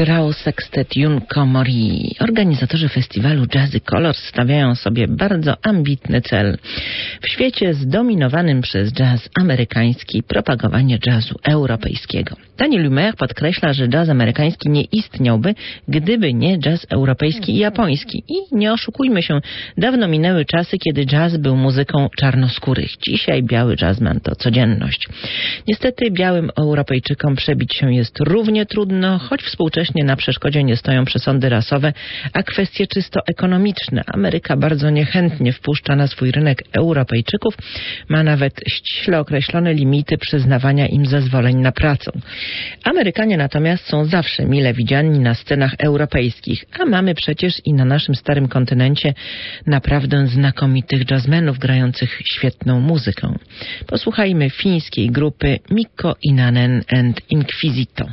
grał sekstet Junko Mori. Organizatorzy festiwalu Jazzy Colors stawiają sobie bardzo ambitny cel. W świecie zdominowanym przez jazz amerykański propagowanie jazzu europejskiego. Daniel Humer podkreśla, że jazz amerykański nie istniałby, gdyby nie jazz europejski i japoński. I nie oszukujmy się, dawno minęły czasy, kiedy jazz był muzyką czarnoskórych. Dzisiaj biały jazzman to codzienność. Niestety białym Europejczykom przebić się jest równie trudno, choć współcześnie na przeszkodzie nie stoją przesądy rasowe, a kwestie czysto ekonomiczne. Ameryka bardzo niechętnie wpuszcza na swój rynek Europejczyków, ma nawet ściśle określone limity przyznawania im zezwoleń na pracę. Amerykanie natomiast są zawsze mile widziani na scenach europejskich, a mamy przecież i na naszym starym kontynencie naprawdę znakomitych jazzmenów grających świetną muzykę. Posłuchajmy fińskiej grupy Mikko Inanen and Inquisito.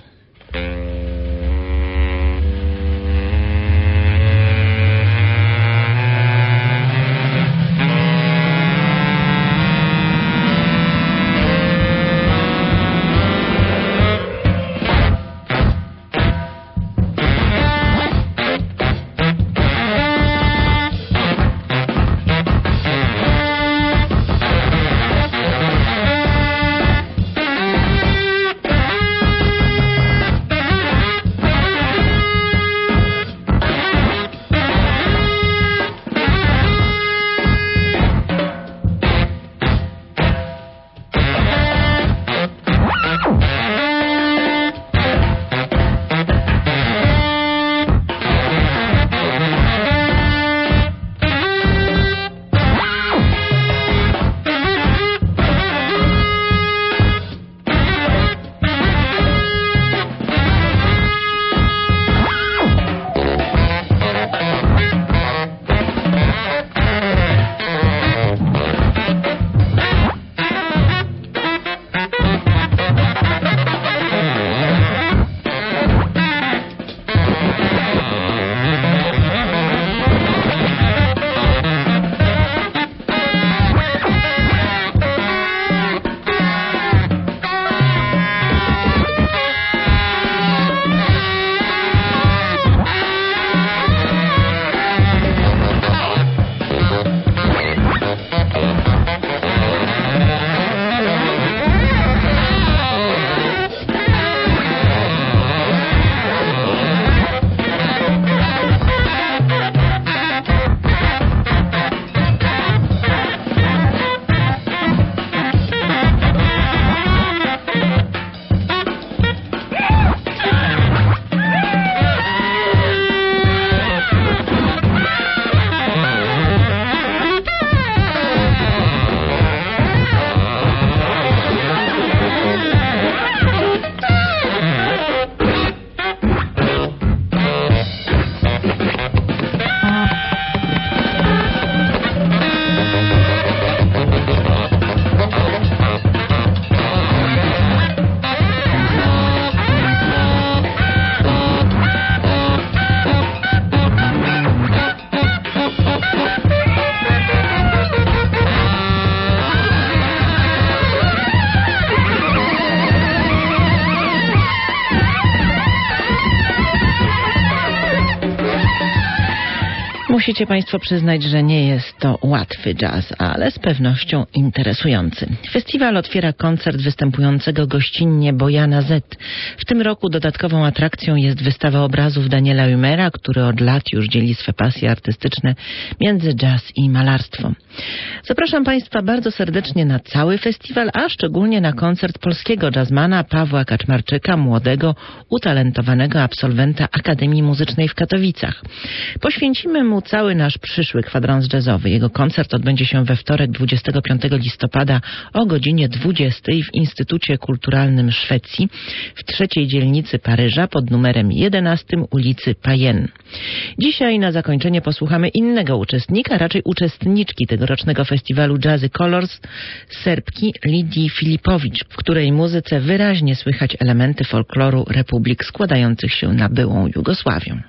Musicie Państwo przyznać, że nie jest to łatwy jazz, ale z pewnością interesujący. Festiwal otwiera koncert występującego gościnnie Bojana Z. W tym roku dodatkową atrakcją jest wystawa obrazów Daniela Humera, który od lat już dzieli swe pasje artystyczne między jazz i malarstwo. Zapraszam Państwa bardzo serdecznie na cały festiwal, a szczególnie na koncert polskiego jazzmana Pawła Kaczmarczyka, młodego, utalentowanego absolwenta Akademii Muzycznej w Katowicach. Poświęcimy mu cały nasz przyszły kwadrans jazzowy. Jego koncert odbędzie się we wtorek 25 listopada o godzinie 20 w Instytucie Kulturalnym Szwecji w trzeciej dzielnicy Paryża pod numerem 11 ulicy Payenne. Dzisiaj na zakończenie posłuchamy innego uczestnika, raczej uczestniczki tegorocznego festiwalu Jazzy Colors, Serbki Lidii Filipowicz, w której muzyce wyraźnie słychać elementy folkloru republik składających się na byłą Jugosławię.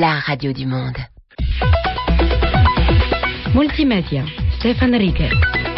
la radio du monde. Multimedia. Stefan Rieger.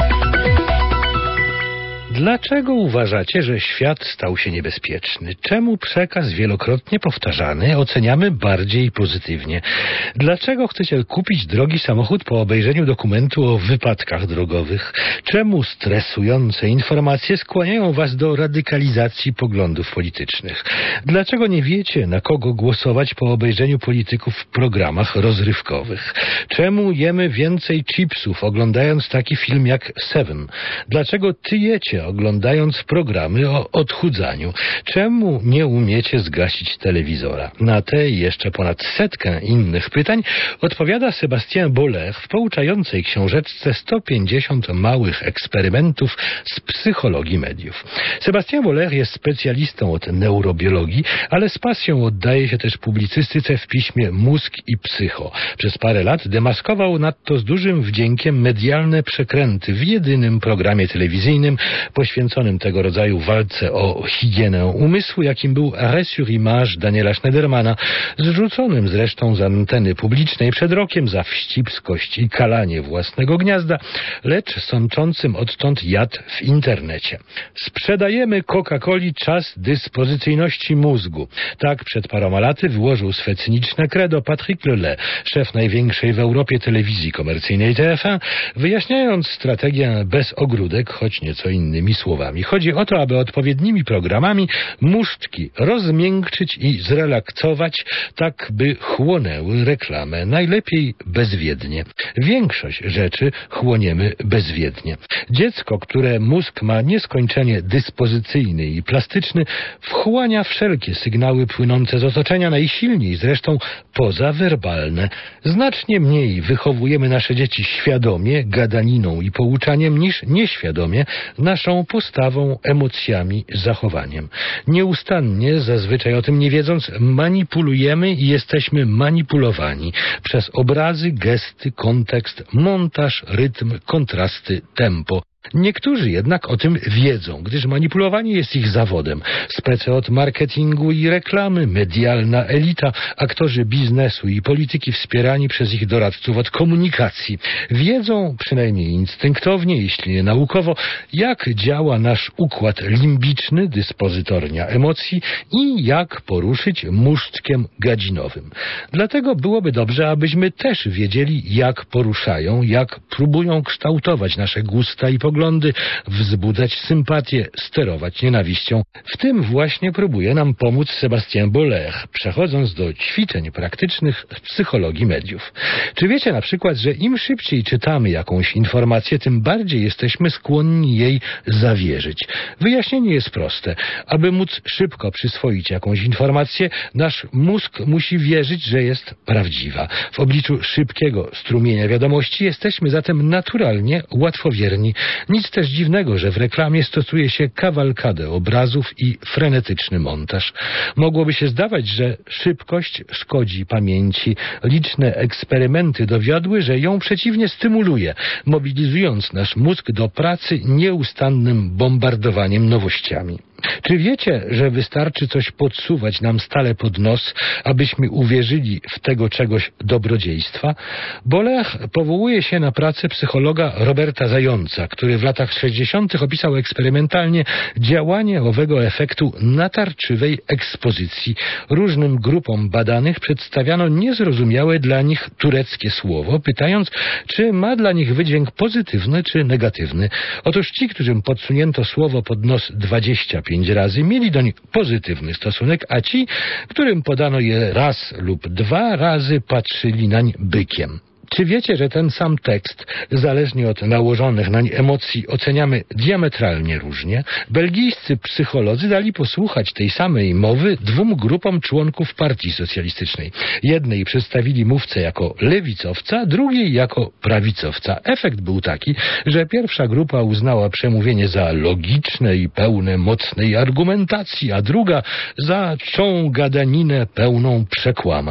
Dlaczego uważacie, że świat stał się niebezpieczny? Czemu przekaz wielokrotnie powtarzany oceniamy bardziej pozytywnie? Dlaczego chcecie kupić drogi samochód po obejrzeniu dokumentu o wypadkach drogowych? Czemu stresujące informacje skłaniają was do radykalizacji poglądów politycznych? Dlaczego nie wiecie, na kogo głosować po obejrzeniu polityków w programach rozrywkowych? Czemu jemy więcej chipsów, oglądając taki film jak Seven? Dlaczego tyjecie, oglądając programy o odchudzaniu? Czemu nie umiecie zgasić telewizora? Na te i jeszcze ponad 100 innych pytań odpowiada Sébastien Boller w pouczającej książeczce 150 małych eksperymentów z psychologii mediów. Sébastien Boller jest specjalistą od neurobiologii, ale z pasją oddaje się też publicystyce w piśmie Mózg i Psycho. Przez parę lat demaskował nadto z dużym wdziękiem medialne przekręty w jedynym programie telewizyjnym poświęconym tego rodzaju walce o higienę umysłu, jakim był Arrêt sur image Daniela Schneidermana, zrzuconym zresztą z anteny publicznej przed rokiem za wścibskość i kalanie własnego gniazda, lecz sączącym odtąd jad w internecie. Sprzedajemy Coca-Coli czas dyspozycyjności mózgu. Tak przed paroma laty wyłożył swe cyniczne credo Patrick Lelay, szef największej w Europie telewizji komercyjnej TF1, wyjaśniając strategię bez ogródek, choć nieco innymi słowami. Chodzi o to, aby odpowiednimi programami musztki rozmiękczyć i zrelaksować, tak by chłonęły reklamę. Najlepiej bezwiednie. Większość rzeczy chłoniemy bezwiednie. Dziecko, które mózg ma nieskończenie dyspozycyjny i plastyczny, wchłania wszelkie sygnały płynące z otoczenia, najsilniej zresztą pozawerbalne. Znacznie mniej wychowujemy nasze dzieci świadomie, gadaniną i pouczaniem niż nieświadomie, naszą postawą, emocjami, zachowaniem. Nieustannie, zazwyczaj o tym nie wiedząc, manipulujemy i jesteśmy manipulowani przez obrazy, gesty, kontekst, montaż, rytm, kontrasty, tempo. Niektórzy jednak o tym wiedzą, gdyż manipulowanie jest ich zawodem. Spece od marketingu i reklamy, medialna elita, aktorzy biznesu i polityki wspierani przez ich doradców od komunikacji. Wiedzą, przynajmniej instynktownie, jeśli nie naukowo, jak działa nasz układ limbiczny, dyspozytornia emocji i jak poruszyć muszczkiem gadzinowym. Dlatego byłoby dobrze, abyśmy też wiedzieli, jak poruszają, jak próbują kształtować nasze gusta i poglądy, wzbudzać sympatię, sterować nienawiścią. W tym właśnie próbuje nam pomóc Sébastien Boller, przechodząc do ćwiczeń praktycznych w psychologii mediów. Czy wiecie na przykład, że im szybciej czytamy jakąś informację, tym bardziej jesteśmy skłonni jej zawierzyć? Wyjaśnienie jest proste. Aby móc szybko przyswoić jakąś informację, nasz mózg musi wierzyć, że jest prawdziwa. W obliczu szybkiego strumienia wiadomości jesteśmy zatem naturalnie łatwowierni. Nic też dziwnego, że w reklamie stosuje się kawalkadę obrazów i frenetyczny montaż. Mogłoby się zdawać, że szybkość szkodzi pamięci. Liczne eksperymenty dowiodły, że ją przeciwnie stymuluje, mobilizując nasz mózg do pracy nieustannym bombardowaniem nowościami. Czy wiecie, że wystarczy coś podsuwać nam stale pod nos, abyśmy uwierzyli w tego czegoś dobrodziejstwa? Boller powołuje się na pracę psychologa Roberta Zająca, który w latach 60. opisał eksperymentalnie działanie owego efektu natarczywej ekspozycji. Różnym grupom badanych przedstawiano niezrozumiałe dla nich tureckie słowo, pytając, czy ma dla nich wydźwięk pozytywny czy negatywny. Otóż ci, którym podsunięto słowo pod nos 25 razy, mieli doń pozytywny stosunek, a ci, którym podano je raz lub 2 razy, patrzyli nań bykiem. Czy wiecie, że ten sam tekst, zależnie od nałożonych nań emocji, oceniamy diametralnie różnie? Belgijscy psycholodzy dali posłuchać tej samej mowy 2 grupom członków Partii Socjalistycznej. Jednej przedstawili mówcę jako lewicowca, drugiej jako prawicowca. Efekt był taki, że pierwsza grupa uznała przemówienie za logiczne i pełne mocnej argumentacji, a druga za czą gadaninę pełną przekłamań.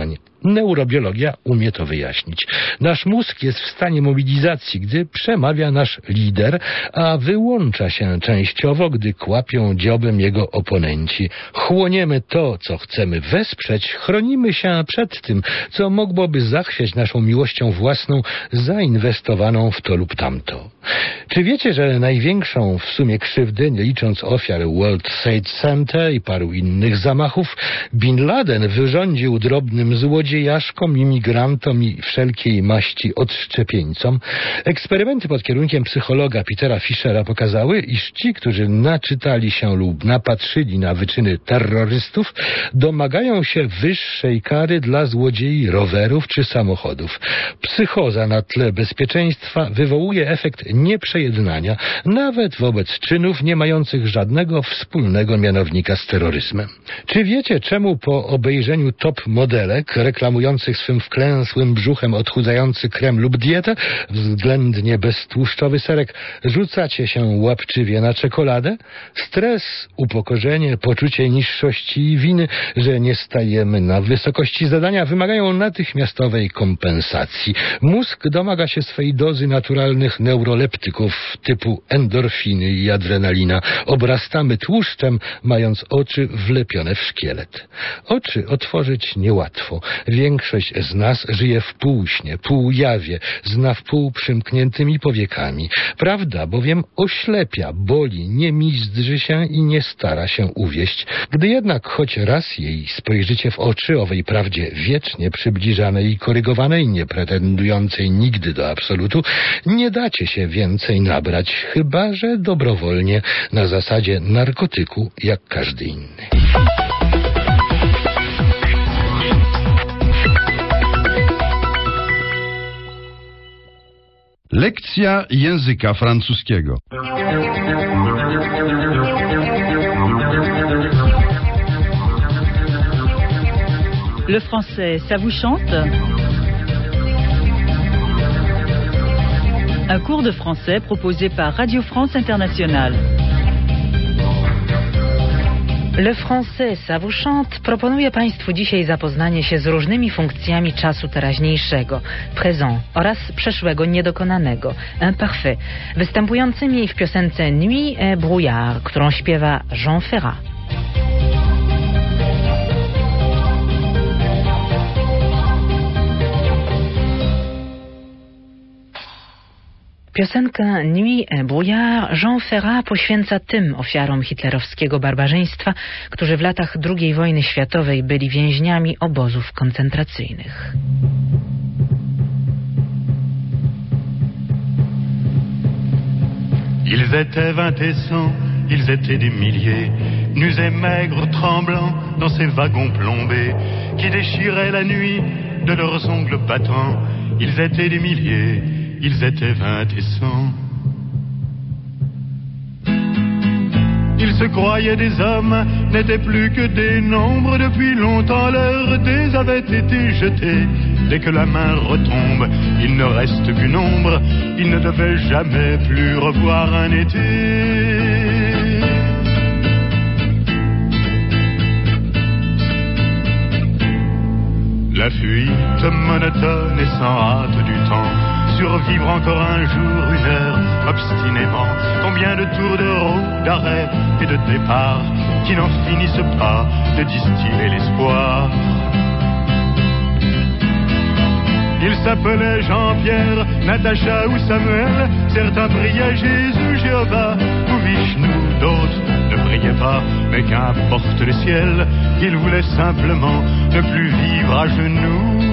Neurobiologia umie to wyjaśnić. Nasz mózg jest w stanie mobilizacji, gdy przemawia nasz lider, a wyłącza się częściowo, gdy kłapią dziobem jego oponenci. Chłoniemy to, co chcemy wesprzeć, chronimy się przed tym, co mogłoby zachwiać naszą miłością własną, zainwestowaną w to lub tamto. Czy wiecie, że największą w sumie krzywdę, nie licząc ofiar World Trade Center i paru innych zamachów, Bin Laden wyrządził drobnym złodziejaszkom, imigrantom i wszelkiej maści odszczepieńcom? Eksperymenty pod kierunkiem psychologa Petera Fischera pokazały, iż ci, którzy naczytali się lub napatrzyli na wyczyny terrorystów, domagają się wyższej kary dla złodziei rowerów czy samochodów. Psychoza na tle bezpieczeństwa wywołuje efekt nieprzejednania, nawet wobec czynów nie mających żadnego wspólnego mianownika z terroryzmem. Czy wiecie, czemu po obejrzeniu top modelek reklamujących swym wklęsłym brzuchem odchudzający krem lub dietę, względnie beztłuszczowy serek, rzucacie się łapczywie na czekoladę? Stres, upokorzenie, poczucie niższości i winy, że nie stajemy na wysokości zadania, wymagają natychmiastowej kompensacji. Mózg domaga się swej dozy naturalnych neuroleptyków typu endorfiny i adrenalina. Obrastamy tłuszczem, mając oczy wlepione w szkielet. Oczy otworzyć niełatwo. Większość z nas żyje w półśnie, półjawie, zna wpół przymkniętymi powiekami. Prawda bowiem oślepia, boli, nie mizdrzy się i nie stara się uwieść. Gdy jednak choć raz jej spojrzycie w oczy, owej prawdzie wiecznie przybliżanej i korygowanej, nie pretendującej nigdy do absolutu, nie dacie się więcej nabrać, chyba że dobrowolnie, na zasadzie narkotyku, jak każdy inny. Lekcja języka francuskiego. Le français, ça vous chante? Un cours de français proposé par Radio France Internationale. Le Français, ça vous chante proponuje Państwu dzisiaj zapoznanie się z różnymi funkcjami czasu teraźniejszego, présent oraz przeszłego niedokonanego, imparfait, występującymi w piosence Nuit et brouillard, którą śpiewa Jean Ferrat. Piosenka Nuit et brouillard Jean Ferrat poświęca tym ofiarom hitlerowskiego barbarzyństwa, którzy w latach II wojny światowej byli więźniami obozów koncentracyjnych. Ils étaient 20 et 100, ils étaient des milliers, nus et maigres, tremblants dans ces wagons plombés, qui déchiraient la nuit de leurs ongles battants. Ils étaient des milliers, ils étaient 20 et 100. Ils se croyaient des hommes, n'étaient plus que des nombres. Depuis longtemps leurs dés avaient été jetés. Dès que la main retombe, il ne reste qu'une ombre. Ils ne devaient jamais plus revoir un été. La fuite monotone et sans hâte du temps. Survivre encore un jour, une heure, obstinément. Combien de tours de roue, d'arrêt et de départ qui n'en finissent pas de distiller l'espoir. Ils s'appelaient Jean-Pierre, Natacha ou Samuel. Certains priaient Jésus, Jéhovah ou Vishnu. D'autres ne priaient pas, mais qu'importe le ciel. Ils voulaient simplement ne plus vivre à genoux.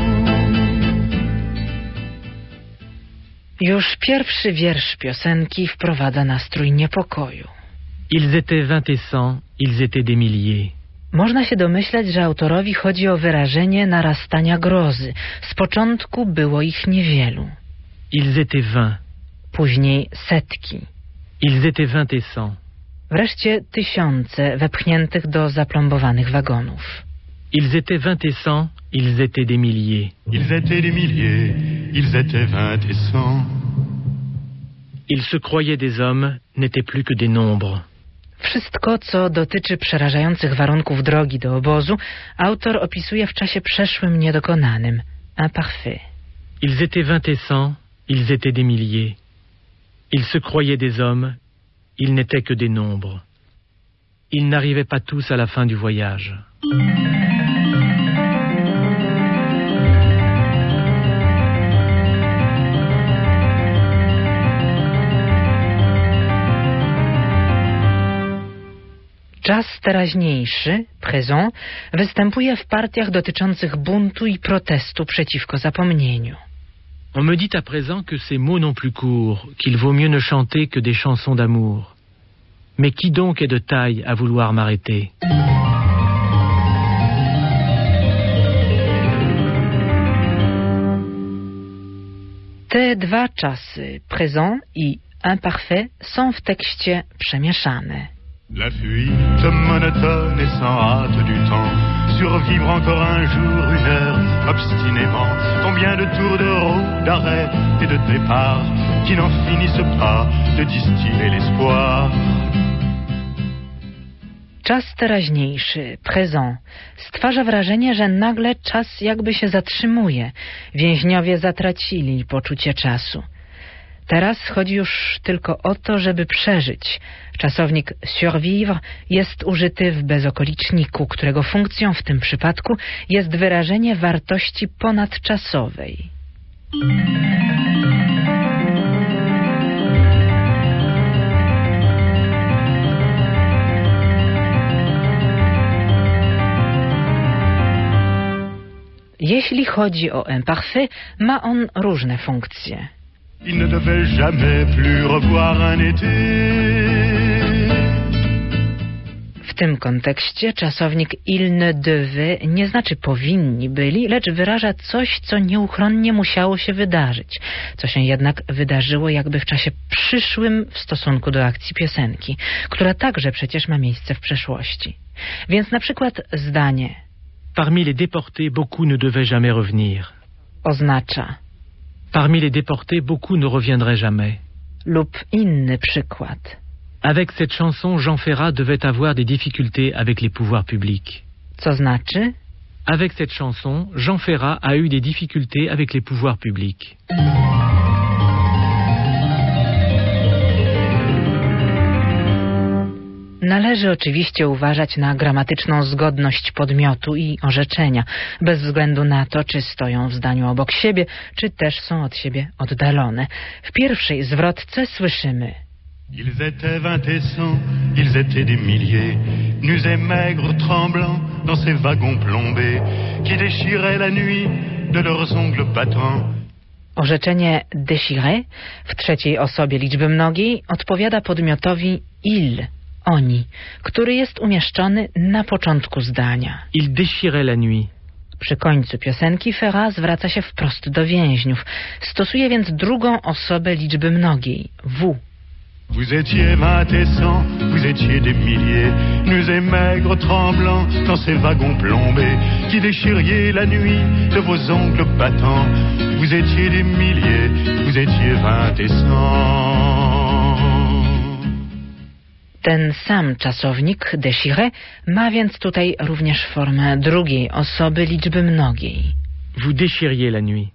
Już pierwszy wiersz piosenki wprowadza nastrój niepokoju. Ils étaient 20 et 100, ils étaient des milliers. Można się domyślać, że autorowi chodzi o wyrażenie narastania grozy. Z początku było ich niewielu. Ils étaient 20. Później setki. Ils étaient 20 et 100. Wreszcie tysiące wepchniętych do zaplombowanych wagonów. Ils étaient 20 et 100, ils étaient des milliers. Ils étaient des milliers, ils étaient 20 et 100. Ils se croyaient des hommes, n'étaient plus que des nombres. Wszystko, co dotyczy przerażających warunków drogi do obozu, autor opisuje w czasie przeszłym niedokonanym. Imparfait. Ils étaient 20 et 100, ils étaient des milliers. Ils se croyaient des hommes, ils n'étaient que des nombres. Ils n'arrivaient pas tous à la fin du voyage. Czas teraźniejszy, présent, występuje w partiach dotyczących buntu i protestu przeciwko zapomnieniu. On me dit à présent que ces mots n'ont plus cours, qu'il vaut mieux ne chanter que des chansons d'amour. Mais qui donc est de taille à vouloir m'arrêter? Te dwa czasy, présent i imparfait, są w tekście przemieszane. La fuite monotone et sans hâte du temps, survivre encore un jour, une heure, obstinément. Combien de tours de roue, d'arrêt et de départ, qui n'en finissent pas de distiller l'espoir. Czas teraźniejszy, présent, stwarza wrażenie, że nagle czas jakby się zatrzymuje. Więźniowie zatracili poczucie czasu. Teraz chodzi już tylko o to, żeby przeżyć. Czasownik survivre jest użyty w bezokoliczniku, którego funkcją w tym przypadku jest wyrażenie wartości ponadczasowej. Jeśli chodzi o imparfait, ma on różne funkcje. Il ne devait jamais plus revoir un été. W tym kontekście czasownik il ne devait nie znaczy powinni byli, lecz wyraża coś, co nieuchronnie musiało się wydarzyć, co się jednak wydarzyło jakby w czasie przyszłym w stosunku do akcji piosenki, która także przecież ma miejsce w przeszłości. Więc na przykład zdanie Parmi les déportés, beaucoup ne devaient jamais revenir. Oznacza Parmi les déportés, beaucoup ne reviendraient jamais. Lub inny przykład. Avec cette chanson, Jean Ferrat devait avoir des difficultés avec les pouvoirs publics. Co znaczy? Avec cette chanson, Jean Ferrat a eu des difficultés avec les pouvoirs publics. Należy oczywiście uważać na gramatyczną zgodność podmiotu i orzeczenia, bez względu na to, czy stoją w zdaniu obok siebie, czy też są od siebie oddalone. W pierwszej zwrotce słyszymy Ils étaient 20 et 100, ils étaient des milliers, nus et maigres, tremblants dans ces wagons plombés, qui déchiraient la nuit de leurs ongles battants. Orzeczenie déchiré w trzeciej osobie liczby mnogiej odpowiada podmiotowi il, oni, który jest umieszczony na początku zdania. Il déchirait la nuit. Przy końcu piosenki Ferrat zwraca się wprost do więźniów. Stosuje więc drugą osobę liczby mnogiej, vous. Vous étiez 20 et 100, vous étiez des milliers, nus et maigres, tremblants dans ces wagons plombés, qui déchiriez la nuit de vos ongles battants. Vous étiez des milliers, vous étiez 20 et 100. Ten sam czasownik déchiré ma więc tutaj również formę drugiej osoby liczby mnogiej. Vous déchiriez la nuit.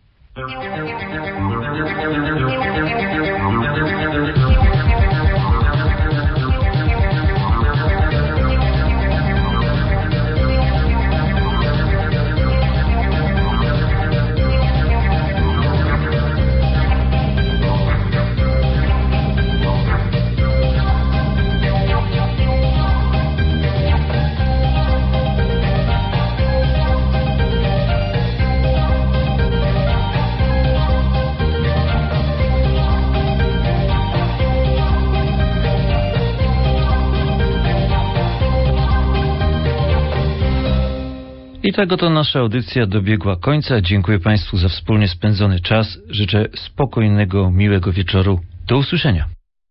I tak oto nasza audycja dobiegła końca. Dziękuję Państwu za wspólnie spędzony czas. Życzę spokojnego, miłego wieczoru. Do usłyszenia.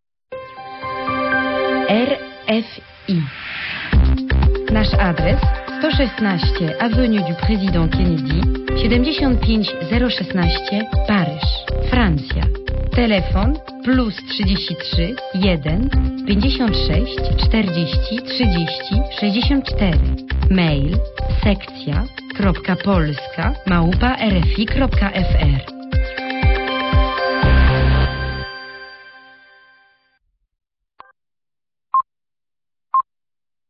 RFI. Nasz adres 116 Avenue du Président Kennedy, 75016 Paryż, Francja. Telefon plus 33 1 56 40 30 64. Mail sekcja.polska@rfi.fr.